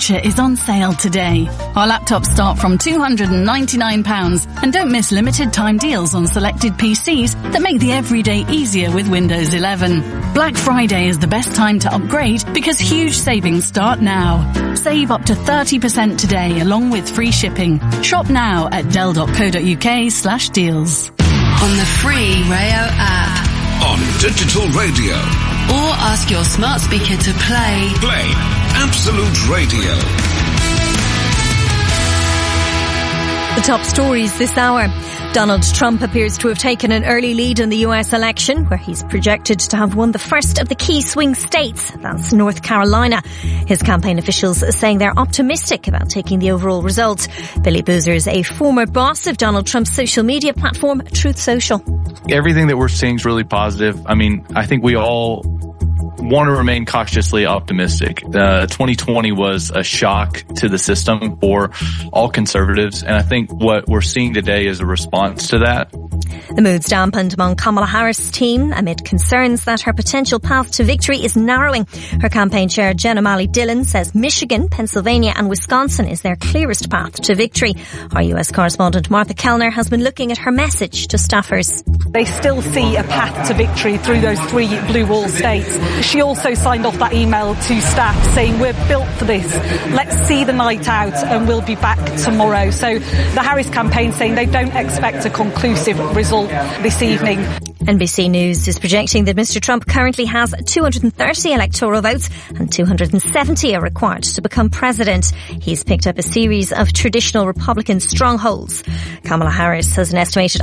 future is on sale today. Our laptops start from £299 and don't miss limited time deals on selected PCs that make the everyday easier with Windows 11. Black Friday is the best time to upgrade because huge savings start now. Save up to 30% today along with free shipping. Shop now at dell.co.uk/deals. On the free Rayo app. On digital radio. Or ask your smart speaker to play Absolute Radio. The top stories this hour. Donald Trump appears to have taken an early lead in the US election, where he's projected to have won the first of the key swing states. That's North Carolina. His campaign officials are saying they're optimistic about taking the overall result. Billy Boozer is a former boss of Donald Trump's social media platform, Truth Social. Everything that we're seeing is really positive. I mean, I think we all want to remain cautiously optimistic. 2020 was a shock to the system for all conservatives, and I think what we're seeing today is a response to that. The mood's dampened among Kamala Harris' team amid concerns that her potential path to victory is narrowing. Her campaign chair, Jen O'Malley-Dillon, says Michigan, Pennsylvania and Wisconsin is their clearest path to victory. Our US correspondent Martha Kellner has been looking at her message to staffers. They still see a path to victory through those 3 blue wall states. She also signed off that email to staff saying, we're built for this. Let's see the night out and we'll be back tomorrow. So the Harris campaign saying they don't expect a conclusive result this evening. NBC News is projecting that Mr. Trump currently has 230 electoral votes and 270 are required to become president. He's picked up a series of traditional Republican strongholds. Kamala Harris has an estimated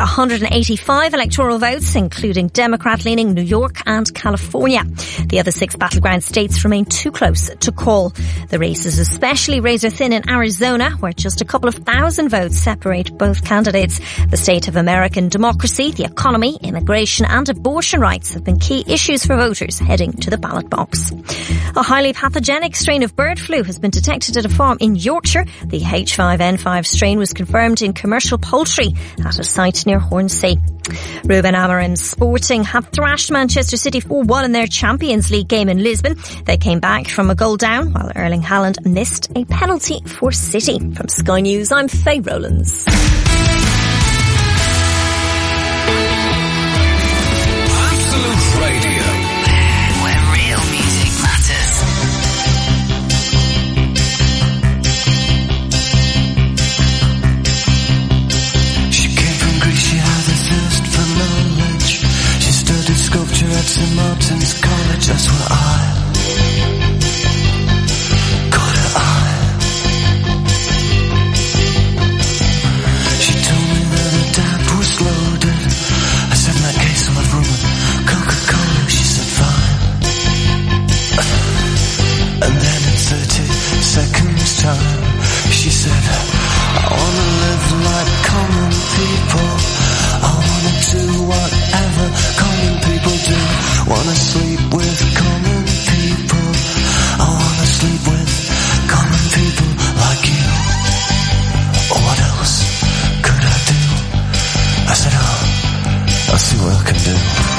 185 electoral votes, including Democrat-leaning New York and California. The other 6 battleground states remain too close to call. The race is especially razor-thin in Arizona, where just a couple of thousand votes separate both candidates. The state of American democracy, the economy, immigration and abortion rights have been key issues for voters heading to the ballot box. A highly pathogenic strain of bird flu has been detected at a farm in Yorkshire. The H5N5 strain was confirmed in commercial poultry at a site near Hornsea. Ruben Amorim's Sporting have thrashed Manchester City 4-1 in their Champions League game in Lisbon. They came back from a goal down while Erling Haaland missed a penalty for City. From Sky News, I'm Faye Rowlands. At St. Martin's College, that's where I caught her eye. She told me that her dad was loaded. I said, in that case I'll have rum and Coca-Cola. She said, fine. And then in 30 seconds time, she said, I wanna live like common people. I wanna do whatever common people do. Wanna sleep with common people. I wanna sleep with common people like you. What else could I do? I said, I'll see what I can do.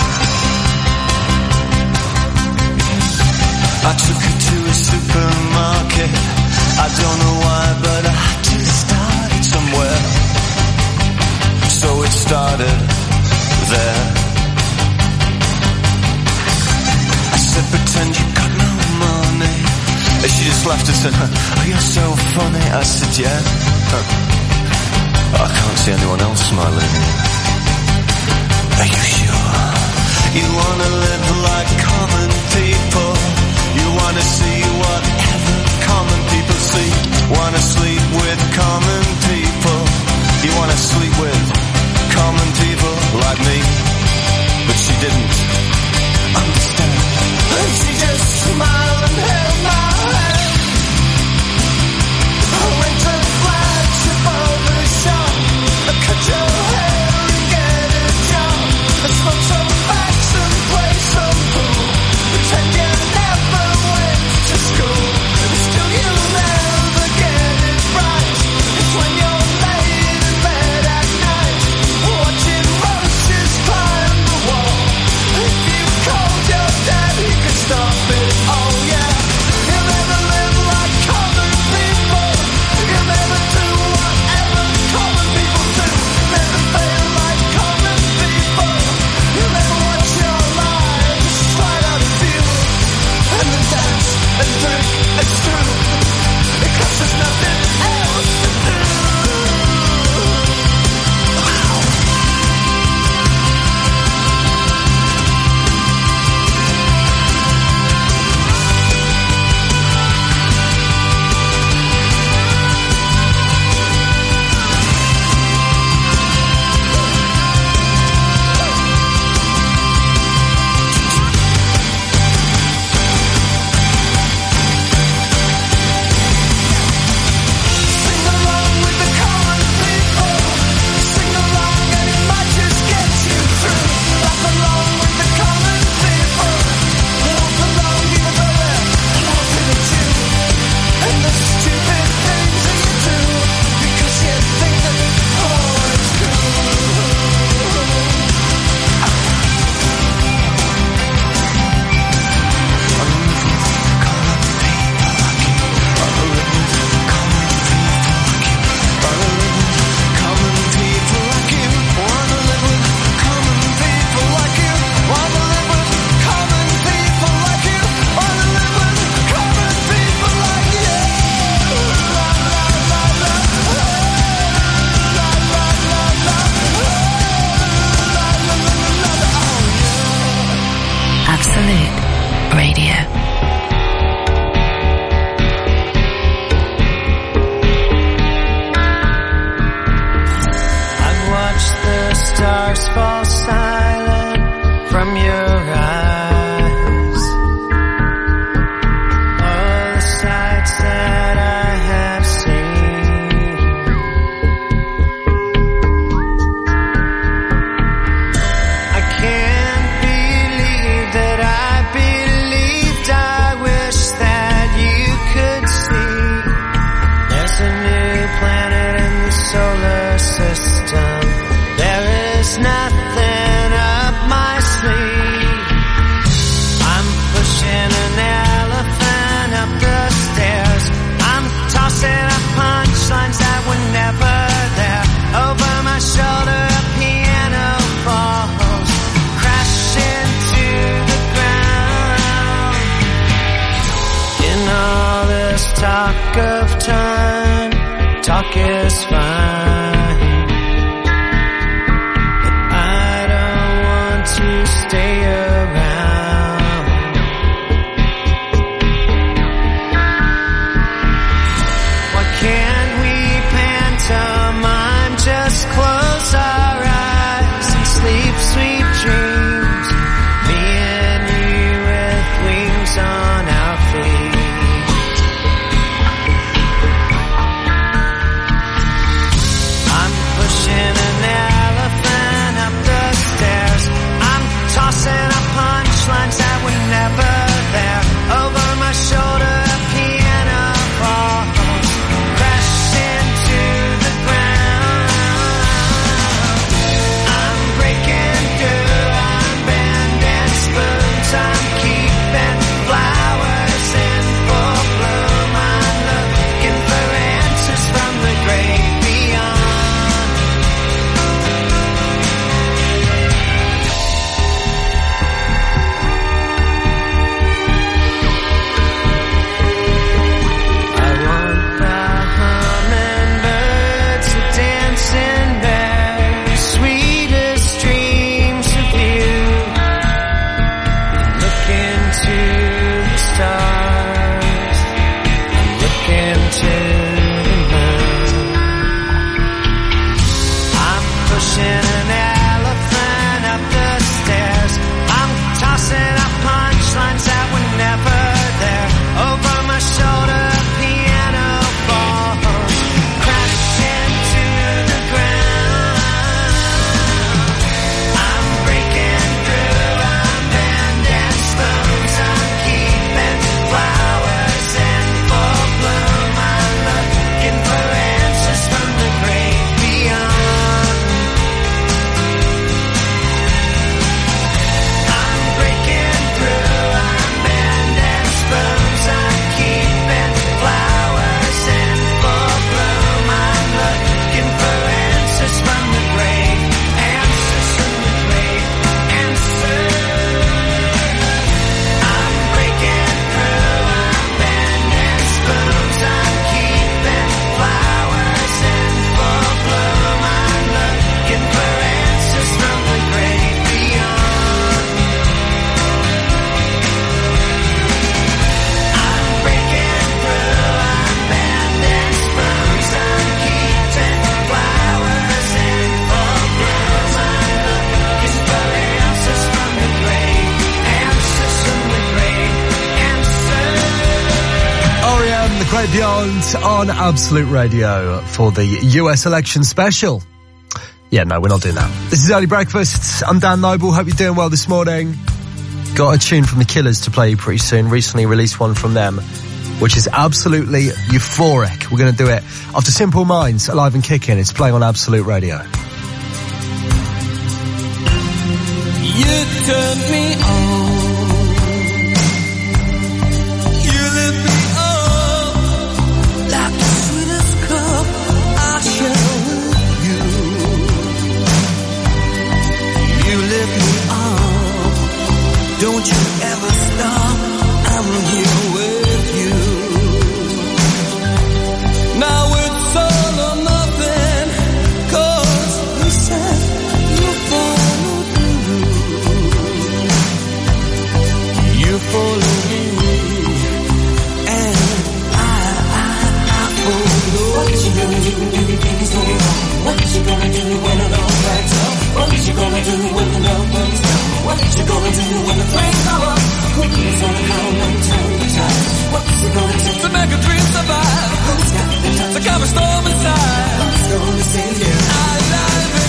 I took her to a supermarket. I don't know why, but I had to start somewhere. So it started there. I said, pretend you got no money. And she just laughed and said, oh, you're so funny. I said, yeah. I can't see anyone else smiling. Are you sure? You wanna live like common people. You wanna see whatever common people see. Wanna sleep with common people. You wanna sleep with common people like me. But she didn't understand. And she just smiled and held my hand. I went to the flagship barber shop. I cut your hair and get a job. I smoke some facts and play some pool. Pretend you never went to school. of time. Talk is fine, but I don't want to stay around. Why can't we pantomime? Just close our eyes and sleep sweet dreams. Me and you with wings on our feet. I'm pushing an elephant up the stairs. I'm tossing up punchlines that were never there. Over my shoulder a piano falls, crash into the ground. I'm breaking through, I'm bending spoons, I'm keeping flowers in full bloom. I'm looking for answers from the great beyond. I want the hummingbirds to dance in their sweetest dreams of you. Look into the stars, look into the moon. I'm pushing an elephant up the stairs. I'm tossing up punchlines that were never there. Over my shoulder a piano falls, crash into the ground. I'm breaking through, I'm bending spoons, I'm keeping flowers in full bloom. I'm looking for answers from the great beyond. I'm breaking through, I'm bending spoons, I'm keeping flowers in full bloom. I'm looking for answers from the great, answers from the great, answers. I'm breaking through, I'm bending spoons, I'm keeping flowers in full bloom. I'm looking for answers from the great beyond. I'm breaking through, I'm bending spoons, I'm keeping flowers in full bloom. I'm looking for answers from the great, answers from the great, answers. R.E.M. The Great Beyond on Absolute Radio for the US election special. Yeah, no, we're not doing that. This is Early Breakfast. I'm Dan Noble. Hope you're doing well this morning. Got a tune from the Killers to play you pretty soon. Recently released one from them, which is absolutely euphoric. We're going to do it after Simple Minds, Alive and Kicking. It's playing on Absolute Radio. You turned me on. You lit me up like the sweetest cup I share with you. You lit me up. Don't you ever stop. I'm here with you. Now it's all or nothing, 'cause you said you followed me. You follow me, and I follow. What you gonna do when you think it's going wrong? What you gonna do when it all backs up? What you gonna do when the love comes down? What you gonna do when the flames go up? Who's gonna come and turn the tide? What's it gonna take to make a dream survive? Who's got the time to calm a storm inside? Who's gonna save you? Alive and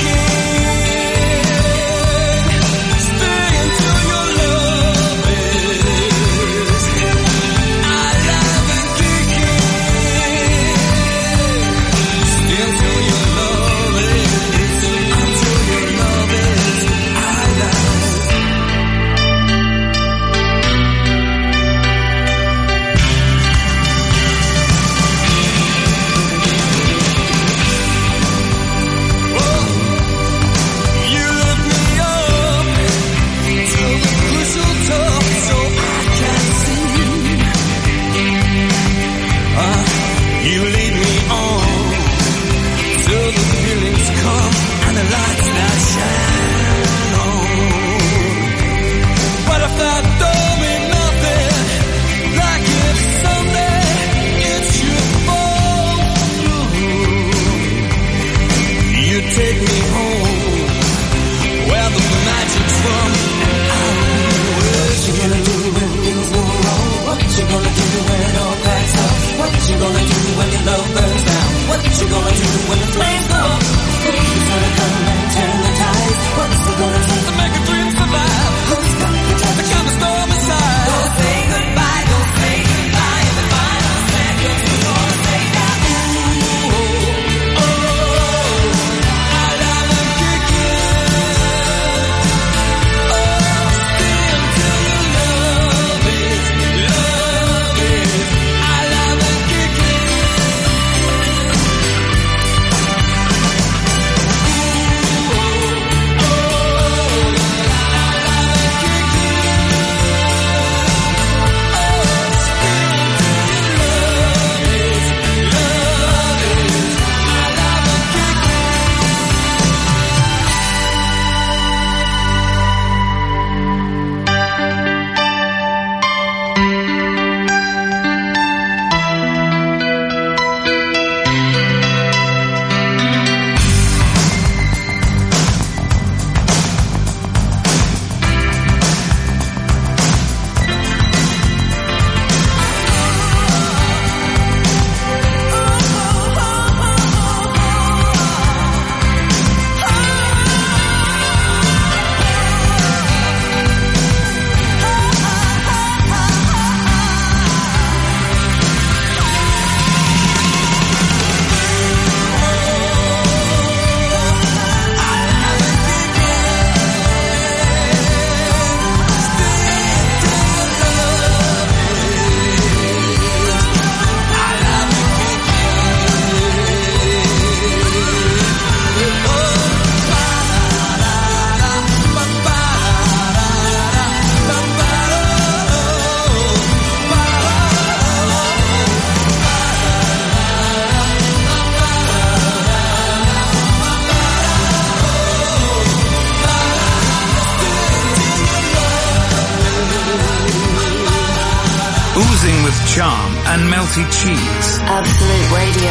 kicking, stay until your love is. Alive and kicking, stay until your love is. Until your love is alive. charm and melty cheese. Absolute Radio.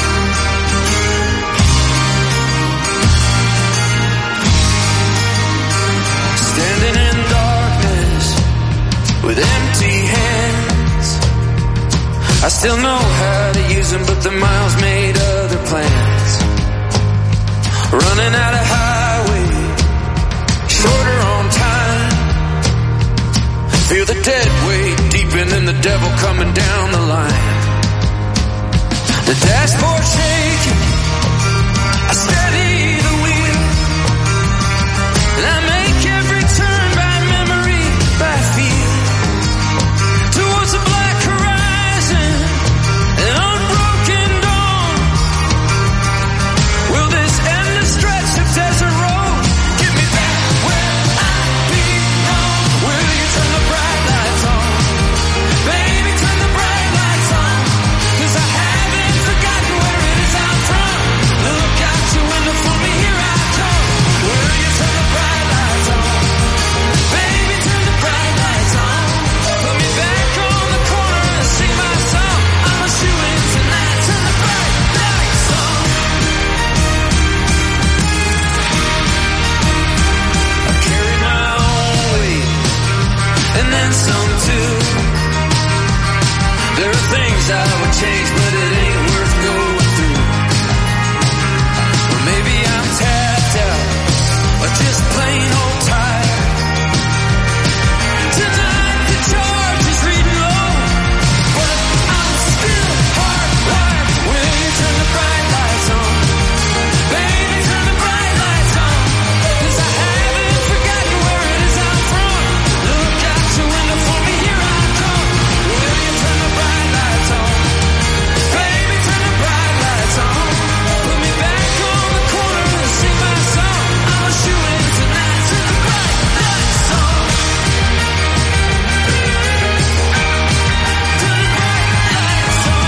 Standing in darkness with empty hands. I still know how to use them, but the miles made other plans. Running out of highway, shorter on time. Feel the dead weight deeper than the devil coming down the line. The dashboard shaking, I steady the wheel, and I make every turn by memory, by feel, towards the black horizon, an unbroken dawn. Will this endless stretch of desert road get me back where I belong? Will you turn the bright lights on? Baby, turn the bright lights on, 'cause I haven't forgotten where it is I'm from. Look out your window for me, here I come. Will you turn the bright lights on? Baby, turn the bright lights on. Put me back on the corner and sing my song. I'm a shoo-in tonight. Turn the bright lights on. I carry my own weight, and then some too. There are things I would change, but it ain't worth going through. Or maybe I'm tapped out, or just plain old tired. Tonight the charge is reading low, but I'm still hardwired. Will you turn the bright lights on? Baby, turn the bright lights on, 'cause I haven't forgotten where it is I'm from. Look out your window for me, here I come. Will you turn the bright lights on? Baby, turn the bright lights on. Put me back on the corner and sing my song. I'm a shoo-in tonight. Turn the bright lights on. Turn the bright lights on.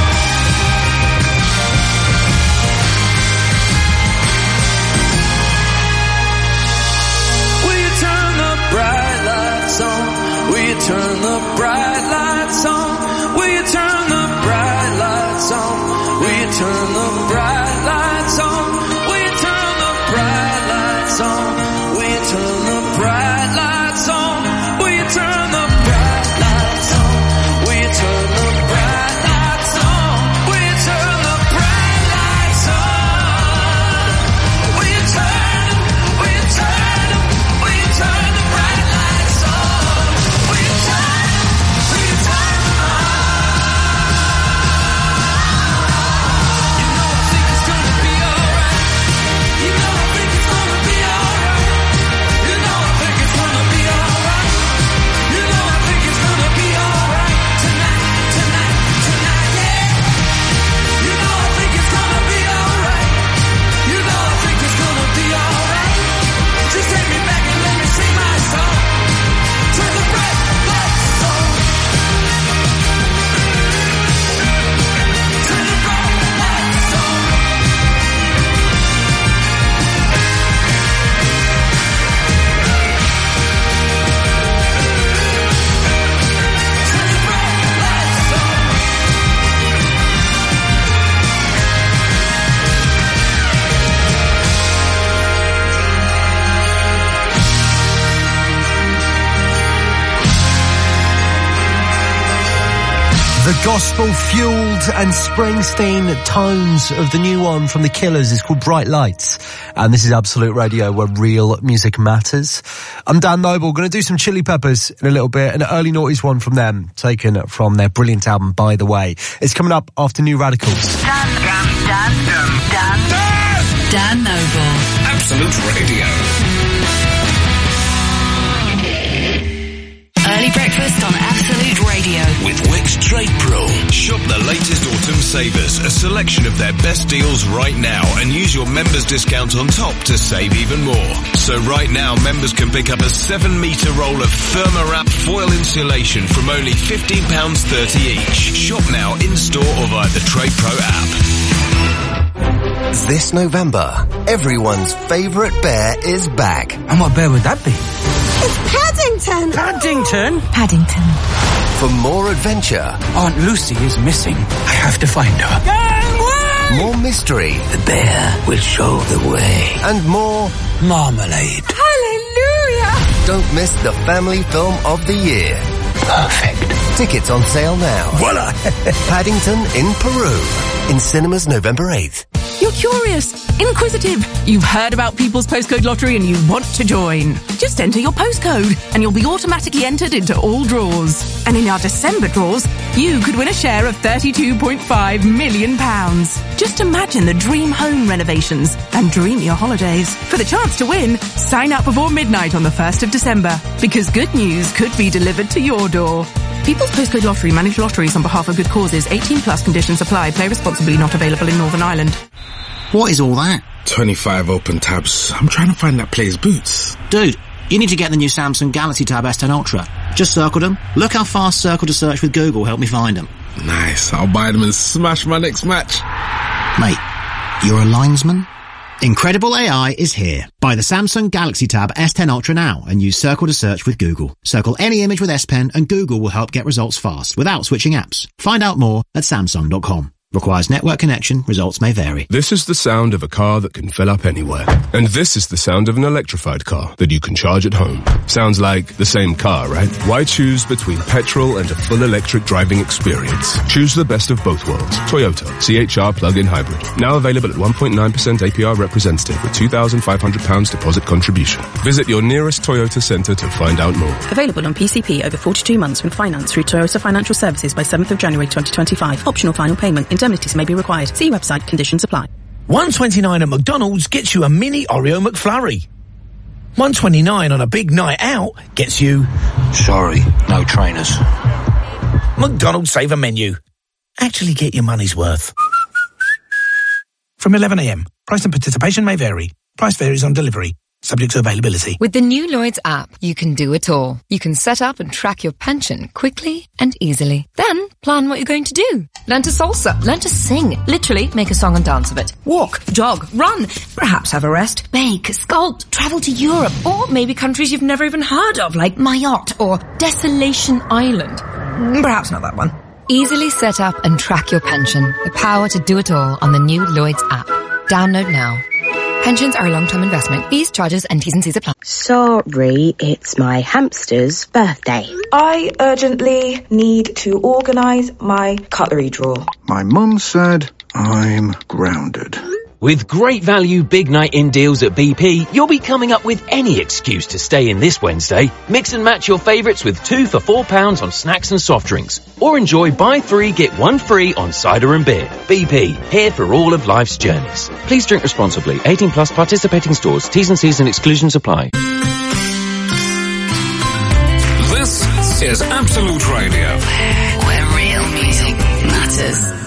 Will you turn the bright lights on? Will you turn the bright lights on? Will you turn the bright lights on? Will you turn the bright lights on? Will you turn the bright lights on? Will you turn the bright lights on? Will you turn the bright lights on? Will you turn the bright lights on? Will you turn the bright lights on? Will you turn them? Will you turn them? Will you turn the bright lights on? Will you turn them? Will you turn them on? You know I think it's gonna be alright. You know I think it's gonna be alright. You know I think it's gonna be alright. You know I think it's gonna be alright. Tonight, tonight, tonight, yeah. You know I think it's gonna be alright. You know I think it's gonna be alright. Just take me back and let me sing my song. Turn the bright lights on. Turn the bright lights on. Turn the bright lights on. The gospel-fueled and Springsteen tones of the new one from The Killers is called Bright Lights. And this is Absolute Radio, where real music matters. I'm Dan Noble, going to do some Chili Peppers in a little bit. An early noughties one from them, taken from their brilliant album, By the Way. It's coming up after New Radicals. Dan Noble. Absolute Radio. Early breakfast on Absolute Radio. With Wix Trade Pro. Shop the latest autumn savers, a selection of their best deals right now, and use your members discount on top to save even more. So right now, members can pick up a 7-metre roll of Thermarap foil insulation from only £15.30 each. Shop now in-store or via the Trade Pro app. This November, everyone's favourite bear is back. And what bear would that be? It's Paddington! Paddington? Paddington. For more adventure. Aunt Lucy is missing. I have to find her. Gangway! More mystery. The bear will show the way. And more marmalade. Hallelujah! Don't miss the family film of the year. Perfect. Tickets on sale now. Voila! Paddington in Peru. In cinemas November 8th. You're curious, inquisitive. You've heard about People's Postcode Lottery and you want to join. Just enter your postcode and you'll be automatically entered into all draws. And in our December draws, you could win a share of £32.5 million. Just imagine the dream home renovations and dream your holidays. For the chance to win, sign up before midnight on the 1st of December, because good news could be delivered to your door. People's Postcode Lottery manage lotteries on behalf of good causes. 18 plus conditions apply. Play responsibly. Not available in Northern Ireland. What is all that? 25 open tabs. I'm trying to find that player's boots. Dude, you need to get the new Samsung Galaxy Tab S10 Ultra. Just circled them. Look how fast Circle to Search with Google helped me find them. Nice. I'll buy them and smash my next match. Mate, you're a linesman? Incredible AI is here. Buy the Samsung Galaxy Tab S10 Ultra now and use Circle to Search with Google. Circle any image with S Pen and Google will help get results fast without switching apps. Find out more at Samsung.com. Requires network connection. Results may vary. This is the sound of a car that can fill up anywhere. And this is the sound of an electrified car that you can charge at home. Sounds like the same car, right? Why choose between petrol and a full electric driving experience? Choose the best of both worlds. Toyota CHR plug-in hybrid. Now available at 1.9% APR representative with £2,500 deposit contribution. Visit your nearest Toyota centre to find out more. Available on PCP over 42 months with finance through Toyota Financial Services by 7th of January 2025. Optional final payment. Indemnities may be required. See website. Conditions apply. $1.29 at McDonald's gets you a mini Oreo McFlurry. $1.29 on a big night out gets you... Sorry, no trainers. McDonald's Saver Menu. Actually get your money's worth. From 11 a.m. Price and participation may vary. Price varies on delivery. Subject to availability. With the new Lloyds app, you can do it all. You can set up and track your pension quickly and easily. Then plan what you're going to do. Learn to salsa, learn to sing, literally make a song and dance of it. Walk, jog, run, perhaps have a rest, bake, sculpt, travel to Europe, or maybe countries you've never even heard of, like Mayotte or Desolation Island. Perhaps not that one. Easily set up and track your pension. The power to do it all on the new Lloyds app. Download now. Pensions are a long-term investment. Fees, charges and T's and C's apply. Sorry, it's my hamster's birthday. I urgently need to organise my cutlery drawer. My mum said I'm grounded. With great value big night in deals at BP, you'll be coming up with any excuse to stay in this Wednesday. Mix and match your favourites with 2 for £4 on snacks and soft drinks. Or enjoy buy 3 get 1 free on cider and beer. BP, here for all of life's journeys. Please drink responsibly. 18 plus participating stores. T's and C's and exclusions apply. This is Absolute Radio. Where real music matters.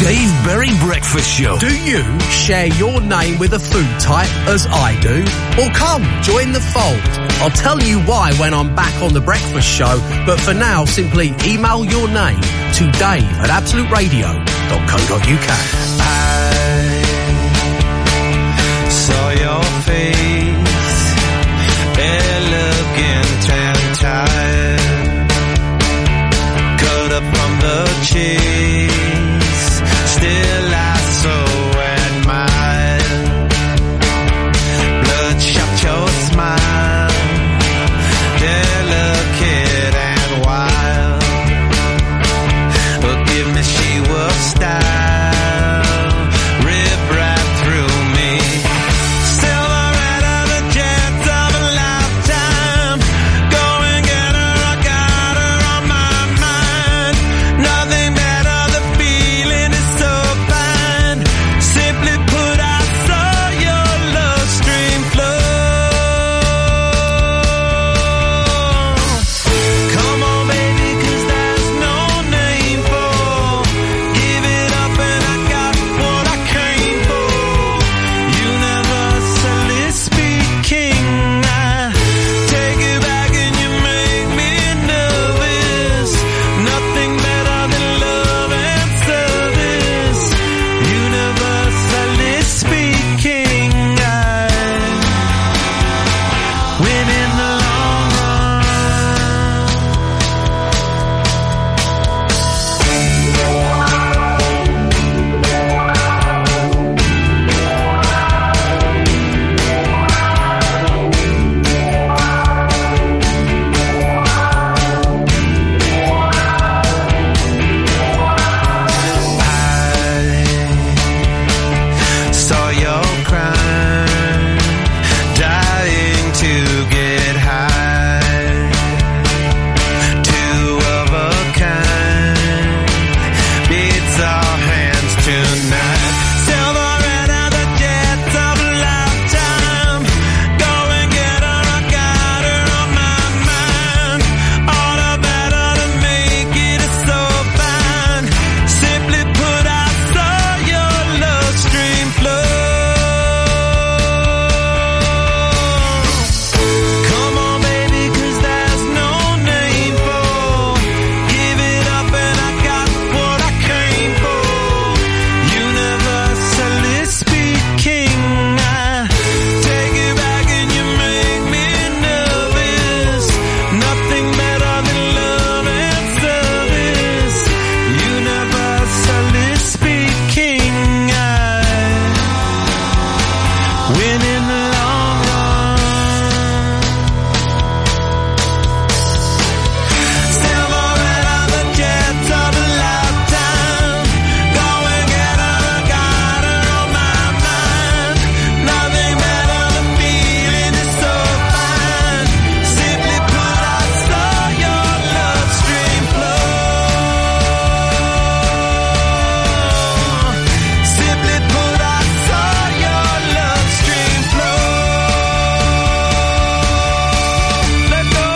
Dave Berry Breakfast Show. Do you share your name with a food type as I do? Well, come, join the fold. I'll tell you why when I'm back on The Breakfast Show, but for now, simply email your name to dave@absoluteradio.co.uk. I saw your face, looking tan-tired, cut up from the cheese, still I so admire, bloodshot your smile, delicate and wild, but give me she was style, rip right through me, silhouette the chance of a lifetime, go and get her, I got her on my mind, nothing better, the feeling is so fine, simply put I saw your love stream flow, come on baby cause there's no name for, give it up and I got what I came for, universally speaking, I take you back and you make me nervous, nothing better than love and service, universally speaking, I win in the long run. I saw your crime, dying to get high, two of a kind, beats our hands tonight, silhouette of the jets of a lifetime, go and get her, I got her on my mind, all the better to make it is so fine, simply put I saw your love stream flow, come on baby cause there's no name for, give it up and I got what I came for, universally speaking, I take you back and you make me nervous, nothing better than love and service, universally speaking, I win in the long run. Silhouette of the jets of a lifetime, go and get her, I got her on my mind, nothing better, the feeling is so fine, simply put I saw your love stream flow, simply put I saw your love stream flow, let go.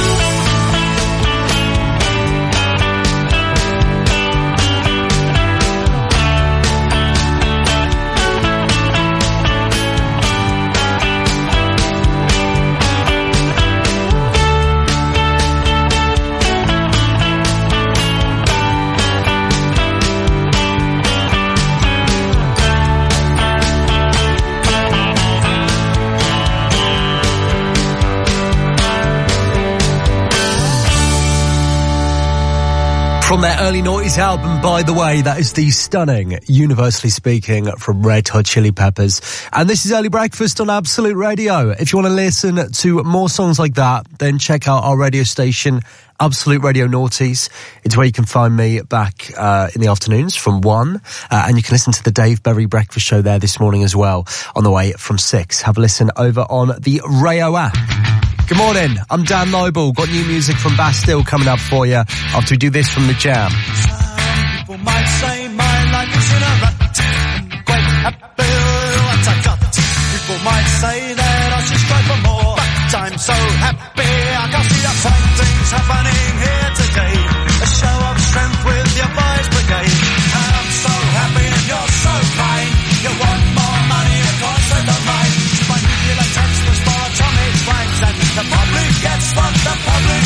From their early noughties album, by the way, that is the stunning Universally Speaking from Red Hot Chili Peppers. And this is Early Breakfast on Absolute Radio. If you want to listen to more songs like that, then check out our radio station, Absolute Radio Noughties. It's where you can find me back in the afternoons from 1. And you can listen to the Dave Berry Breakfast Show there this morning as well on the way from 6. Have a listen over on the Rayo app. Good morning, I'm Dan Noble. Got new music from Bastille coming up for you after we do this from The Jam. People might say my life is in a rut, quite happy with what I got. People might say that I should strive for more, but I'm so happy I can see the fine things happening here today. A show of strength with your boys brigade, and I'm so happy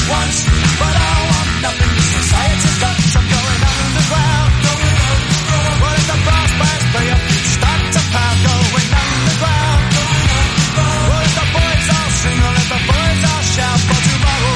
once, but I want nothing society got. I'm going underground. Well, if the brass bands play up, start to pound. Going underground. Well, if the boys all sing, or if the boys all shout for tomorrow.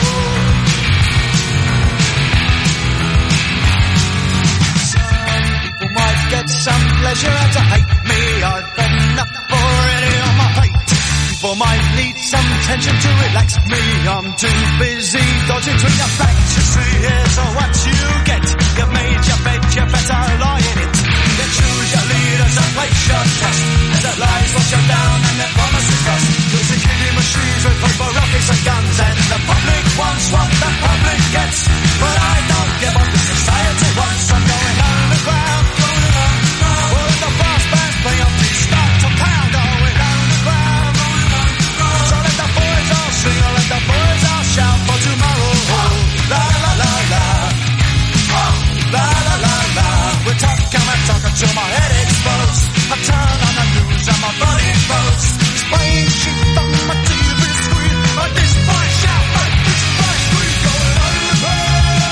Get some pleasure out to hate me. I've got enough already on my plate. People might need some tension to relax me. I'm too busy dodging between the facts. You see, here's what you get. You've made your bed, you better lie in it. You choose your leaders and place your trust. And the lies wash you down and the promises rust. Using killing machines with paper, rockets and guns. And the public wants what the public gets. But I don't give up the society wants. I'm going underground. Play up, start to pound, going underground. So let the boys all sing, or let the boys all shout for tomorrow. La la la la, la la la la. We're talking and talking till my head explodes. I turn on the news and my body floats. Spraying shit on my TV screen. Like this boy shout, like this boy scream, going underground.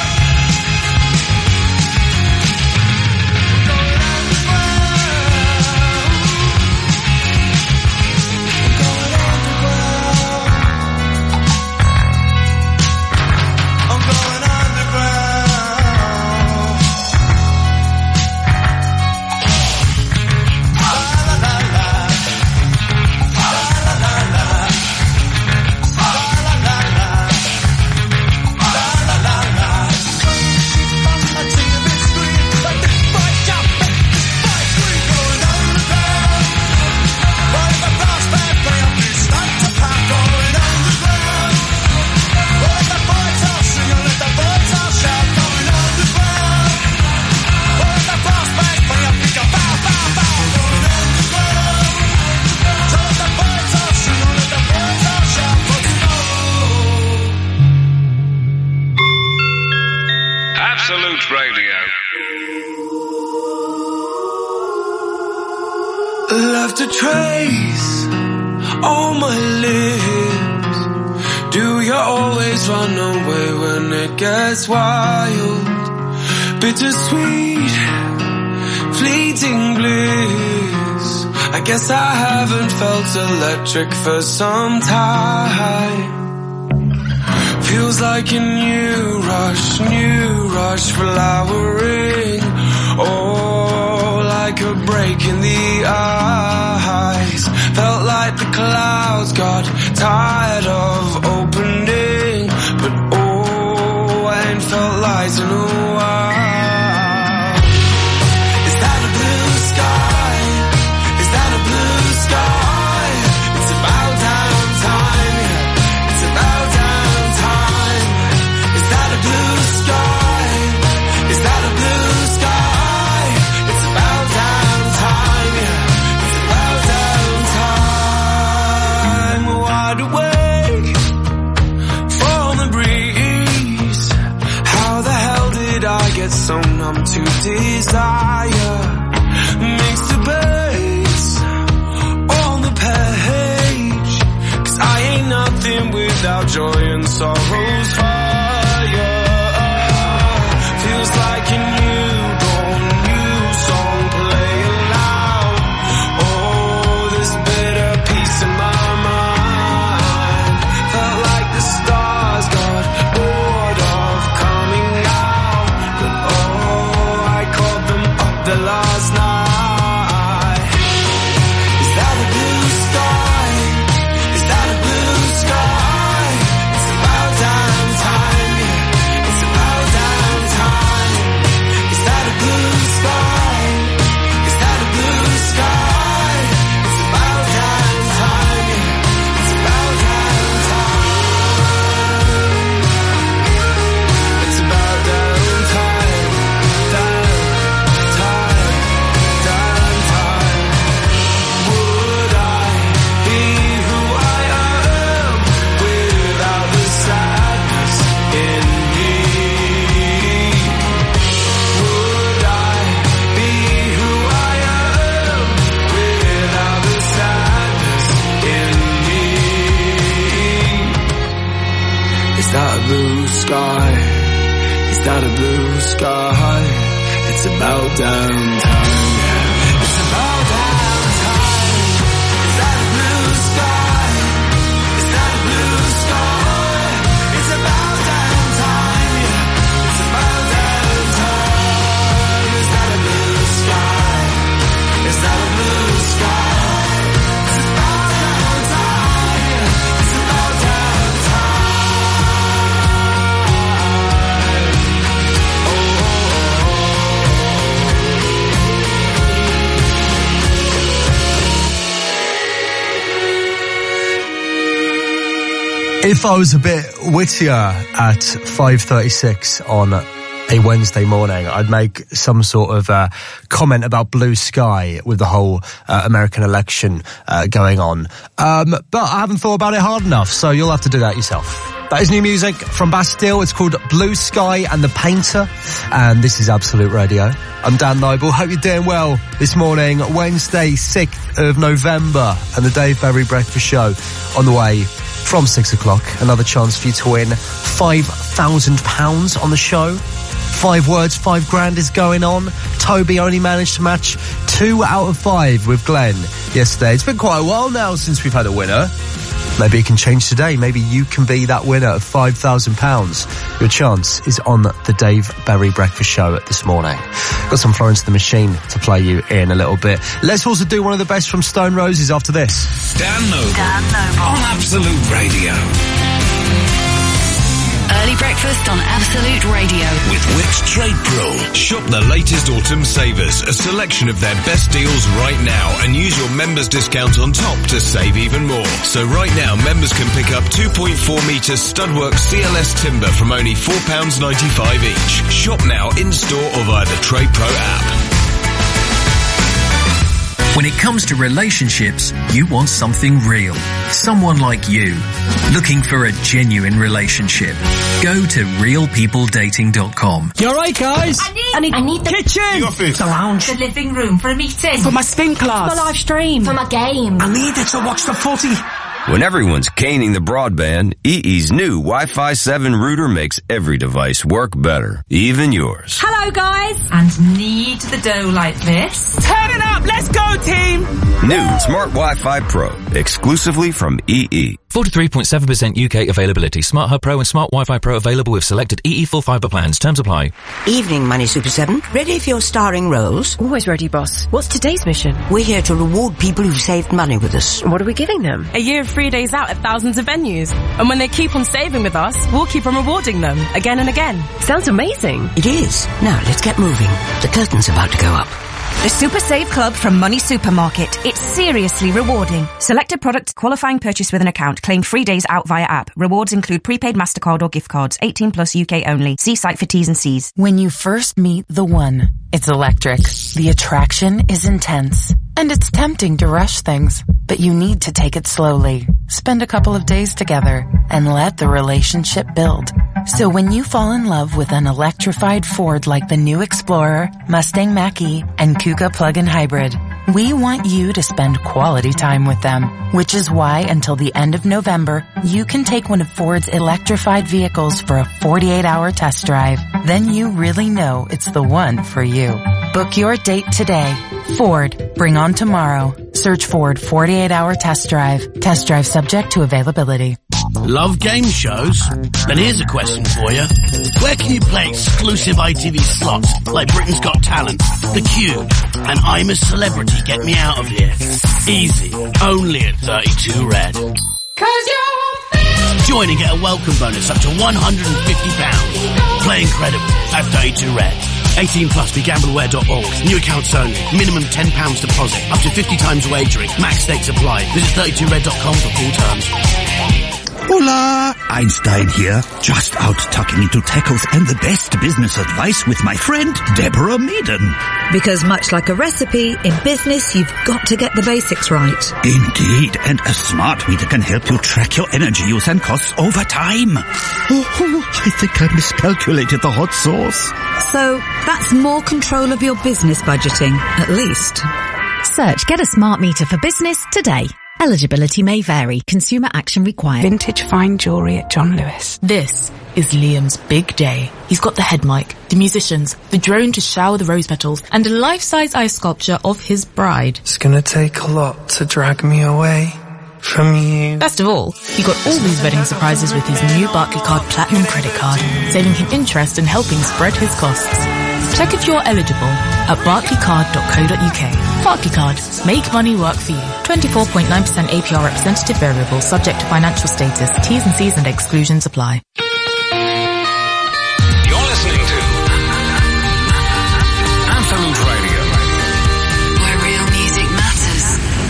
Absolute Radio. Left a trace on my lips. Do you always run away when it gets wild? Bittersweet, fleeting bliss. I guess I haven't felt electric for some time. Feels like a new rush flowering. Oh, like a break in the eyes. Felt like the clouds got tired of opening. But oh, I ain't felt light in a while. Is that a blue sky? Is that a blue sky? It's about damn time. It's about damn time. Is that a blue sky? Is that a blue sky? It's about damn time. It's about damn time. Wide awake from the breeze. How the hell did I get so numb to desire? Mixed the bass on the page. 'Cause I ain't nothing without joy and sorrow's fire. Feels like a newborn new song playing loud. Oh, this bitter piece in my mind. Felt like the stars got bored of coming out. But oh, I caught them up there last night. Is that a blue sky? Is that a blue sky? It's about damn time. It's about damn time. Is that a blue sky? Is that a blue sky? It's about damn time. It's about damn time. Is that a blue sky? Is that a blue sky? It's about damn time. It's about damn time. Is that a blue sky? Is that a blue sky? It's about damn time. It's about damn If I was a bit wittier at 5:36 on a Wednesday morning, I'd make some sort of comment about blue sky with the whole American election going on. But I haven't thought about it hard enough, so you'll have to do that yourself. That is new music from Bastille. It's called Blue Sky and the Painter, and this is Absolute Radio. I'm Dan Noble. Hope you're doing well this morning, Wednesday, 6th of November, and the Dave Berry Breakfast Show on the way from 6 o'clock. Another chance for you to win £5,000 on the show. 5 words, 5 grand is going on. Toby only managed to match 2 out of 5 with Glenn yesterday. It's been quite a while now since we've had a winner. Maybe it can change today. Maybe you can be that winner of £5,000. Your chance is on the Dave Berry Breakfast Show this morning. Got some Florence the Machine to play you in a little bit. Let's also do one of the best from Stone Roses after this. Dan Noble on Absolute Radio. Early breakfast on Absolute Radio. With Wix Trade Pro. Shop the latest autumn savers, a selection of their best deals right now, and use your members discount on top to save even more. So right now, members can pick up 2.4 metre Studwork CLS timber from only £4.95 each. Shop now in-store or via the Trade Pro app. When it comes to relationships, you want something real. Someone like you. Looking for a genuine relationship. Go to realpeopledating.com. You alright, guys? I need the kitchen! The office. The lounge. The living room for a meeting. For my spin class. For my live stream. For my game. I needed to watch the footy. When everyone's caning the broadband, EE's new Wi-Fi 7 router makes every device work better, even yours. Hello, guys. And knead the dough like this. Turn it up. Let's go, team. New Smart Wi-Fi Pro, exclusively from EE. 43.7% UK availability. Smart Hub Pro and Smart Wi-Fi Pro available with selected EE full fibre plans. Terms apply. Evening, Money Super 7. Ready for your starring roles? Always ready, boss. What's today's mission? We're here to reward people who've saved money with us. What are we giving them? A year of 3 days out at thousands of venues. And when they keep on saving with us, we'll keep on rewarding them again and again. Sounds amazing. It is. Now, let's get moving. The curtain's about to go up. The Super Save Club from Money Supermarket. It's seriously rewarding. Selected products, qualifying purchase with an account. Claim 3 days out via app. Rewards include prepaid MasterCard or gift cards. 18 plus UK only. See site for T's and C's. When you first meet the one, it's electric. The attraction is intense. And it's tempting to rush things. But you need to take it slowly. Spend a couple of days together and let the relationship build. So when you fall in love with an electrified Ford like the new Explorer, Mustang Mach-E, and Kuga plug-in hybrid, we want you to spend quality time with them. Which is why until the end of November, you can take one of Ford's electrified vehicles for a 48-hour test drive. Then you really know it's the one for you. Book your date today. Ford, bring on tomorrow. Search Ford 48-hour test drive. Test drive subject to availability. Love game shows? Then here's a question for you. Where can you play exclusive ITV slots like Britain's Got Talent, The Cube, and I'm a Celebrity, Get Me Out of Here? Easy. Only at 32 Red. 'Cause you're Join and get a welcome bonus up to £150. Play incredible at 32 Red. 18 plus, BeGambleAware.org. New accounts only. Minimum £10 deposit. Up to 50 times wagering. Max stakes apply. Visit 32red.com for full terms. Hola! Einstein here, just out tucking into tackles and the best business advice with my friend Deborah Meaden. Because much like a recipe, in business you've got to get the basics right. Indeed, and a smart meter can help you track your energy use and costs over time. Oh, I think I miscalculated the hot sauce. So, that's more control of your business budgeting, at least. Search Get a Smart Meter for Business today. Eligibility may vary. Consumer action required. Vintage fine jewellery at John Lewis. This is Liam's big day. He's got the head mic, the musicians, the drone to shower the rose petals, and a life-size ice sculpture of his bride. It's gonna take a lot to drag me away from you. Best of all, he got all these wedding surprises with his new Barclaycard Platinum credit card, saving him interest and helping spread his costs. Check if you're eligible at barclaycard.co.uk. Barclaycard. Make money work for you. 24.9% APR representative variable subject to financial status. T's and C's and exclusions apply. You're listening to Absolute Radio, where real music matters.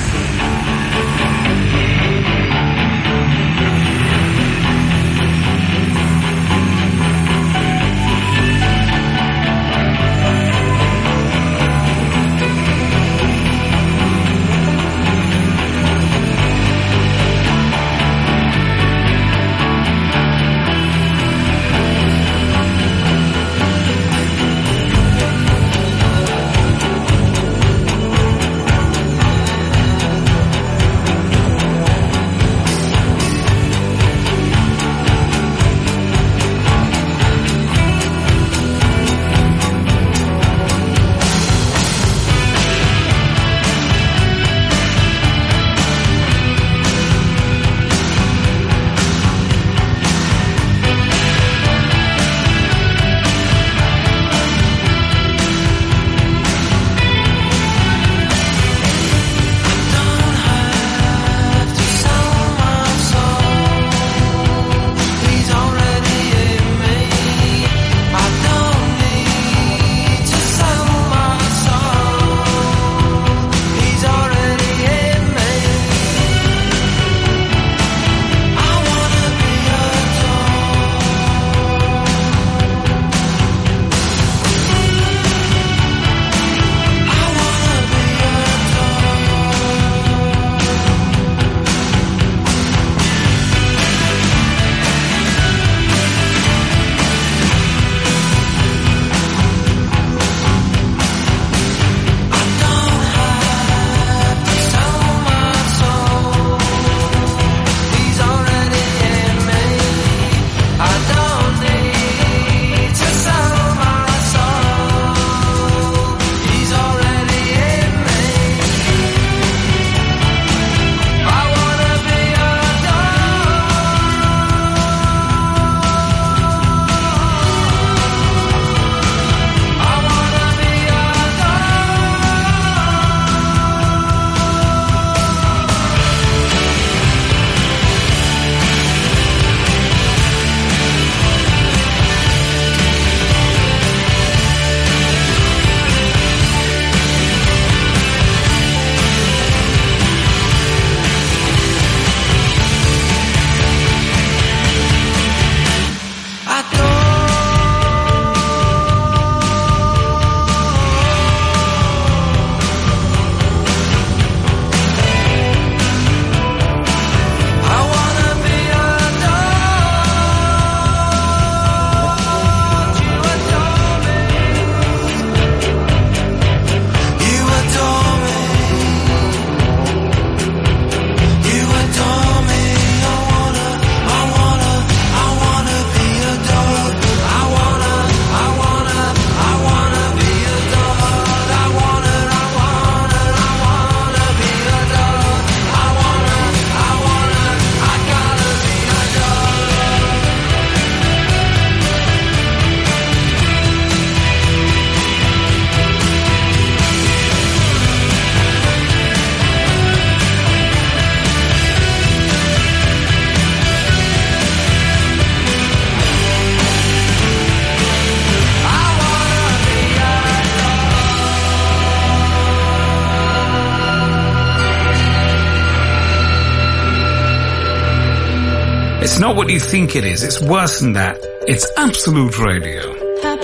It's not what you think it is. It's worse than that. It's Absolute Radio.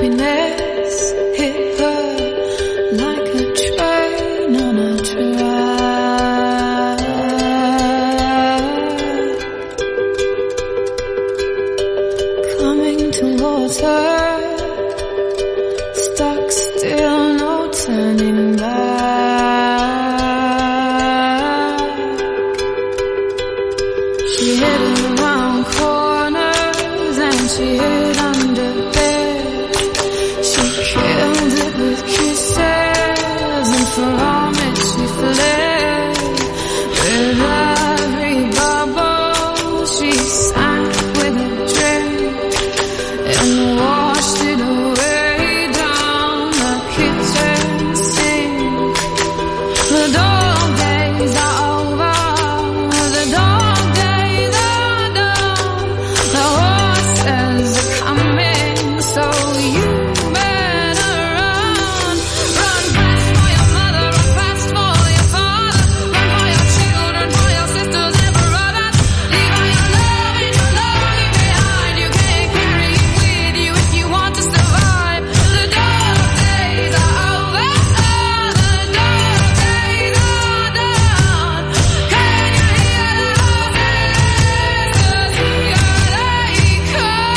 Happiness hit her like a train on a track. Coming towards her, stuck still, no turning back. she hid under bed. She killed it with kisses, and from it she fled. With every bubble she sank with a drink and washed it away down the kitchen sink. The dog days are over, the dog days are done. The horses are coming, so you better run. Run fast for your mother, run fast for your father, run for your children, for your sisters and brothers. Leave all your love and your longing behind. You can't carry it with you if you want to survive. The dog days are over, the dog days are done. Can you hear the horses? Here they come.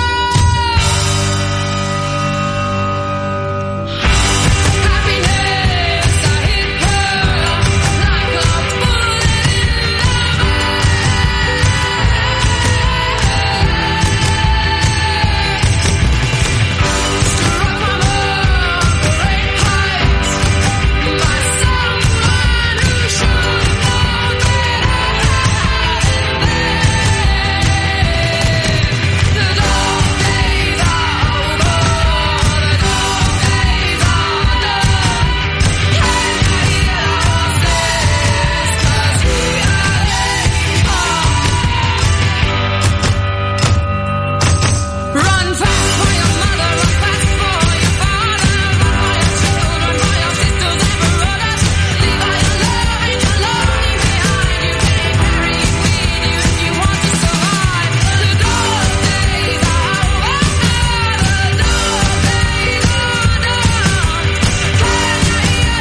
Happiness, I hit her like a bullet in the struck from a great height by someone who should know that I had it there. The dog days are over, the dog days are done. Can you hear the horses? 'Cause here they come. Run fast for your mother, run fast for your father, run for your children, for your sisters and brothers. Leave all your love and your longing behind. You can't carry it with you if you want to survive. The dog days are over, the dog days are done. Can you hear the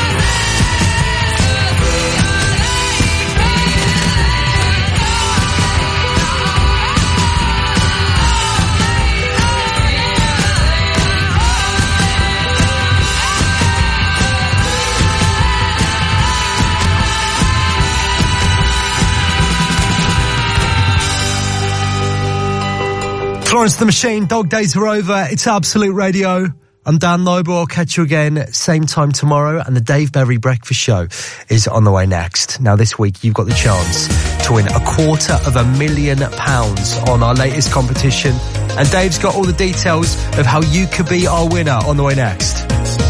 Florence the Machine, Dog Days Are Over. It's Absolute Radio. I'm Dan Noble. I'll catch you again same time tomorrow, and the Dave Berry Breakfast Show is on the way next. Now this week you've got the chance to win £250,000 on our latest competition, and Dave's got all the details of how you could be our winner on the way next.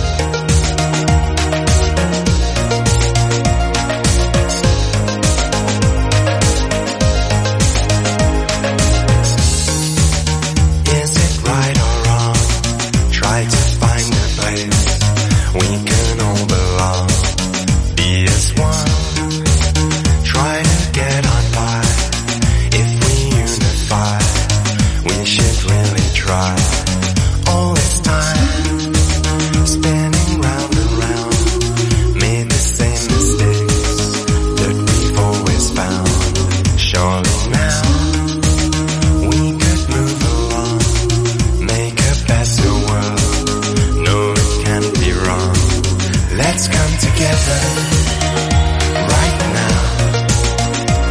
Is it right or wrong? Try to find a place we can all belong. Be as one. Try to get on by. If we unify, we should really try. All this time, spinning round and round, made the same mistakes that we've always found. Surely now we could move along, make a better world. No, it can't be wrong. Let's come together right now.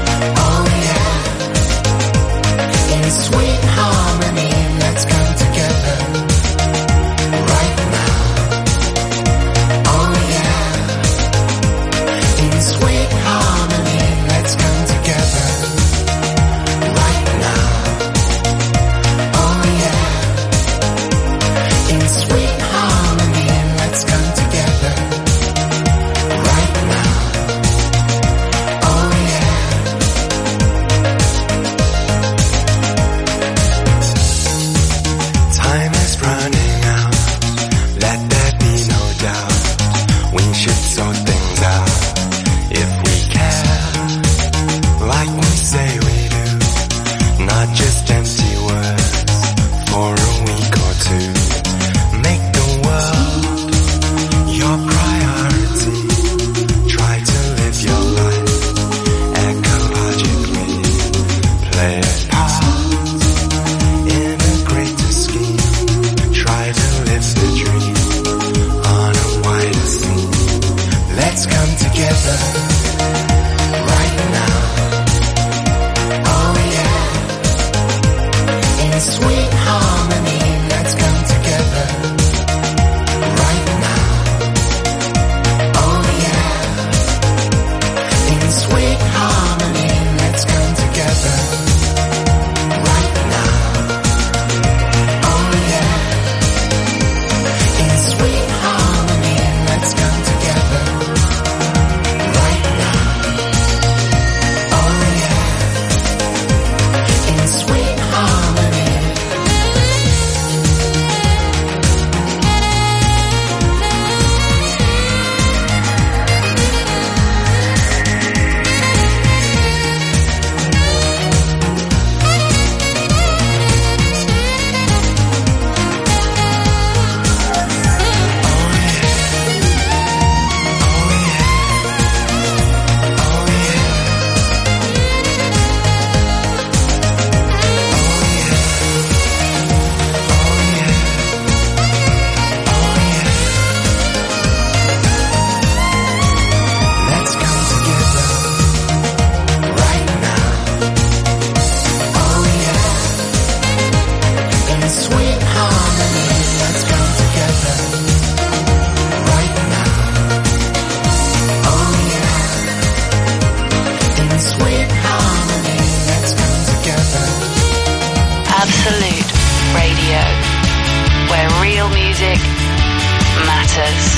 Oh yeah, in sweet harmony. Let's come together. answers.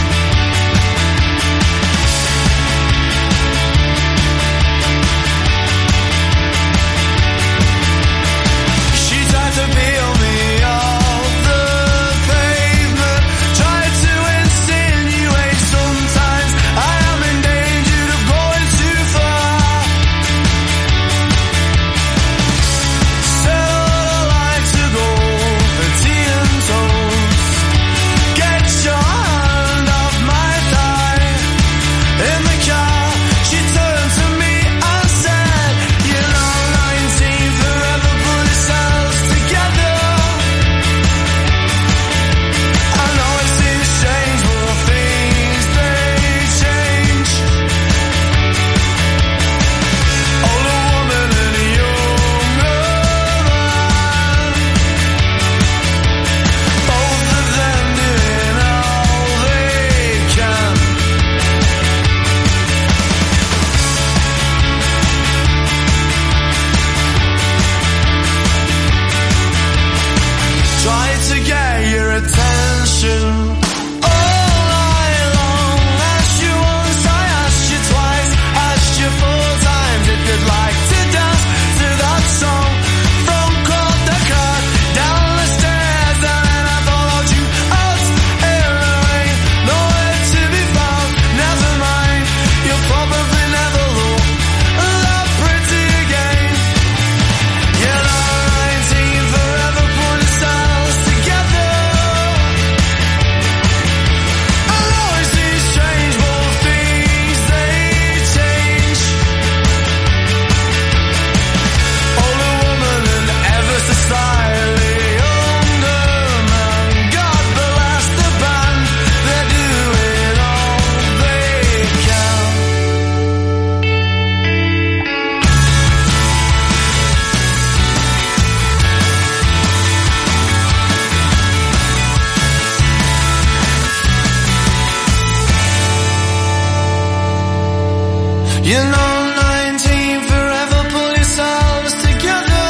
You know, 19 forever, pull yourselves together.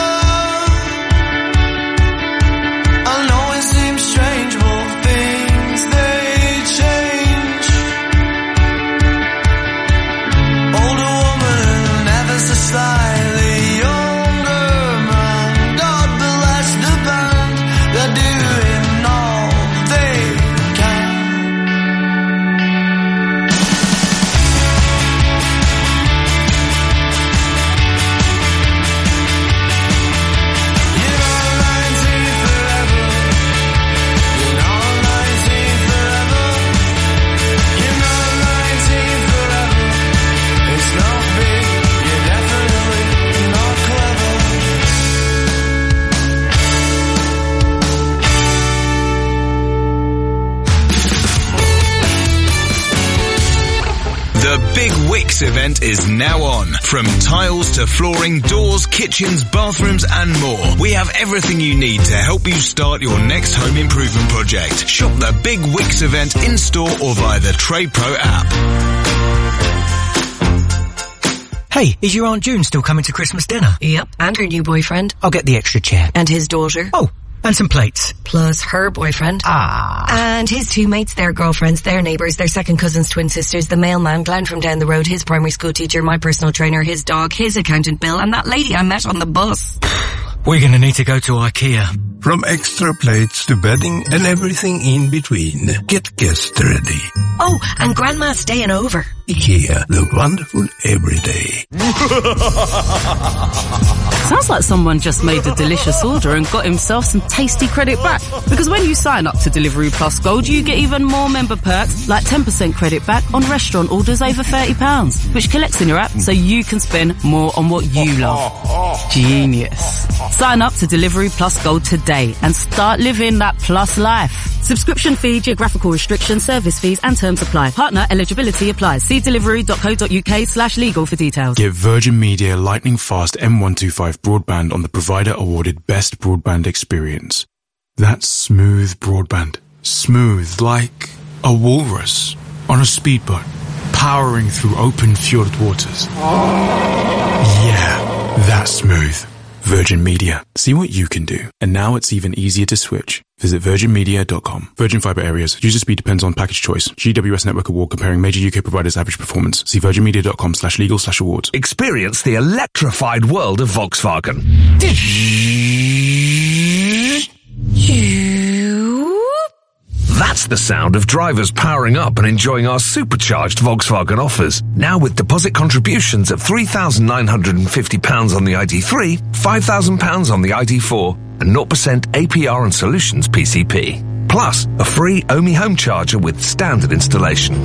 I know it seems strange, but things they change. Older woman, ever so slightly younger man. God bless the band, they're doing all they can. The Big Wicks event is now on. From tiles to flooring, doors, kitchens, bathrooms and more. We have everything you need to help you start your next home improvement project. Shop the Big Wicks event in store or via the Trade Pro app. Hey, is your Aunt June still coming to Christmas dinner? Yep, and her new boyfriend. I'll get the extra chair. And his daughter. Oh, and some plates. Plus her boyfriend. And his two mates, their girlfriends, their neighbours, their second cousins, twin sisters, the mailman, Glenn from down the road, his primary school teacher, my personal trainer, his dog, his accountant Bill, and that lady I met on the bus. We're going to need to go to IKEA. From extra plates to bedding and everything in between. Get guests ready. Oh, and Grandma's staying over. IKEA, the wonderful everyday. Sounds like someone just made a delicious order and got himself some tasty credit back. Because when you sign up to Delivery Plus Gold, you get even more member perks, like 10% credit back on restaurant orders over £30, which collects in your app so you can spend more on what you love. Genius. Sign up to Delivery Plus Gold today and start living that plus life. Subscription fee, geographical restrictions, service fees and terms apply. Partner eligibility applies. See delivery.co.uk/legal for details. Get Virgin Media lightning fast M125 broadband on the provider awarded best broadband experience. That's smooth broadband. Smooth like a walrus on a speedboat, powering through open fjord waters. Yeah, that's smooth. Virgin Media. See what you can do. And now it's even easier to switch. Visit virginmedia.com. Virgin Fibre Areas. User speed depends on package choice. GWS Network Award comparing major UK providers' average performance. See virginmedia.com/legal/awards. Experience the electrified world of Volkswagen. That's the sound of drivers powering up and enjoying our supercharged Volkswagen offers. Now with deposit contributions of £3,950 on the ID3, £5,000 on the ID4, and 0% APR and Solutions PCP. Plus, a free Omi home charger with standard installation.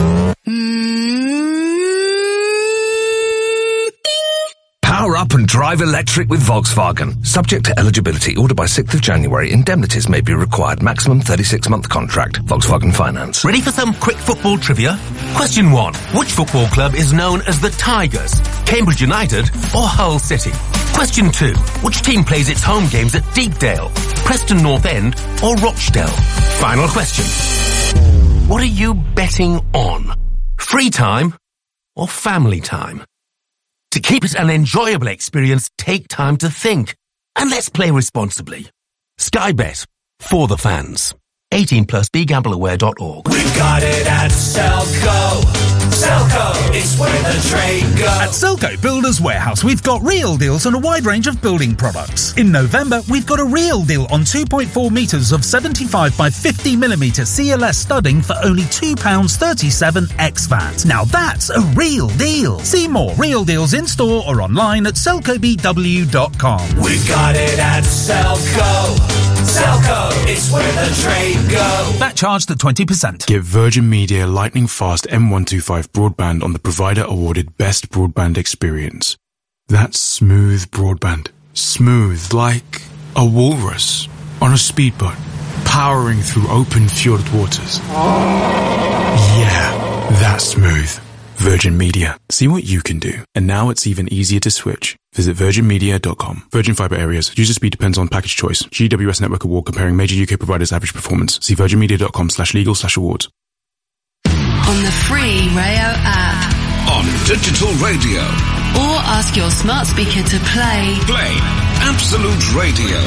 Power up and drive electric with Volkswagen. Subject to eligibility. Order by 6th of January. Indemnities may be required. Maximum 36-month contract. Volkswagen Finance. Ready for some quick football trivia? Question 1. Which football club is known as the Tigers? Cambridge United or Hull City? Question 2. Which team plays its home games at Deepdale? Preston North End or Rochdale? Final question. What are you betting on? Free time or family time? To keep it an enjoyable experience, take time to think. And let's play responsibly. Sky Bet. For the fans. 18 plus, begambleaware.org. We've got it at Selco. Selco, it's where the trade goes. At Selco Builders Warehouse, we've got real deals on a wide range of building products. In November, we've got a real deal on 2.4 metres of 75 by 50 millimetre CLS studding for only £2.37 ex-VAT. Now that's a real deal. See more real deals in store or online at selcobw.com. We've got it at Selco. Selco, it's where the trade goes. That charged at 20%. Get Virgin Media lightning fast M125 broadband on the provider awarded best broadband experience. That's smooth broadband. Smooth like a walrus on a speedboat, powering through open fjord waters. Yeah, that's smooth. Virgin Media. See what you can do. And now it's even easier to switch. Visit virginmedia.com. Virgin Fibre Areas. User speed depends on package choice. GWS Network Award comparing major UK providers' average performance. See virginmedia.com/legal/awards. On the free Rayo app. On digital radio. Or ask your smart speaker to play. Play Absolute Radio.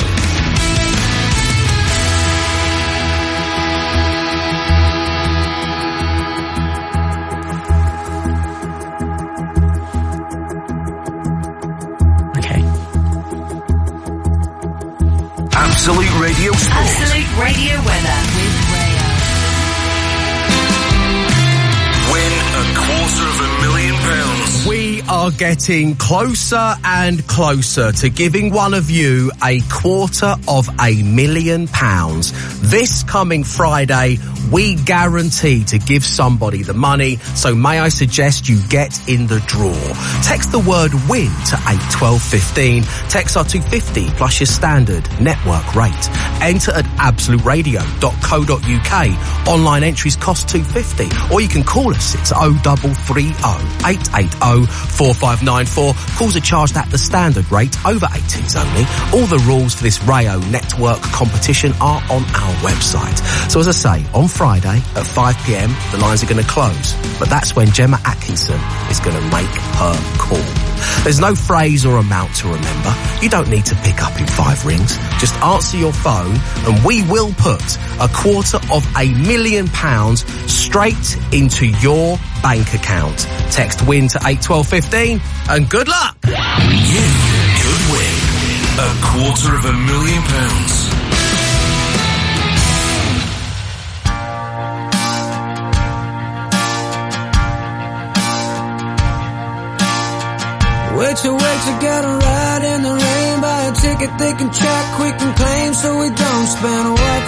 Absolute Radio Sport. Absolute Radio Weather with Rayo. Win £250,000. We are getting closer and closer to giving one of you £250,000. This coming Friday, we guarantee to give somebody the money, so may I suggest you get in the draw. Text the word WIN to 81215. Text our 250 plus your standard network rate. Enter at absoluteradio.co.uk. Online entries cost £250, or you can call us. It's 0330 880 4594. Calls are charged at the standard rate, over 18s only. All the rules for this Rayo network competition are on our website. So as I say, on Friday at 5 p.m, the lines are going to close. But that's when Gemma Atkinson is going to make her call. There's no phrase or amount to remember. You don't need to pick up in 5 rings. Just answer your phone and we will put £250,000 straight into your bank account. Text WIN to 81215 and good luck! You could win £250,000. Wait to get a ride in the rain. Buy a ticket they can check quick and claim, so we don't spend what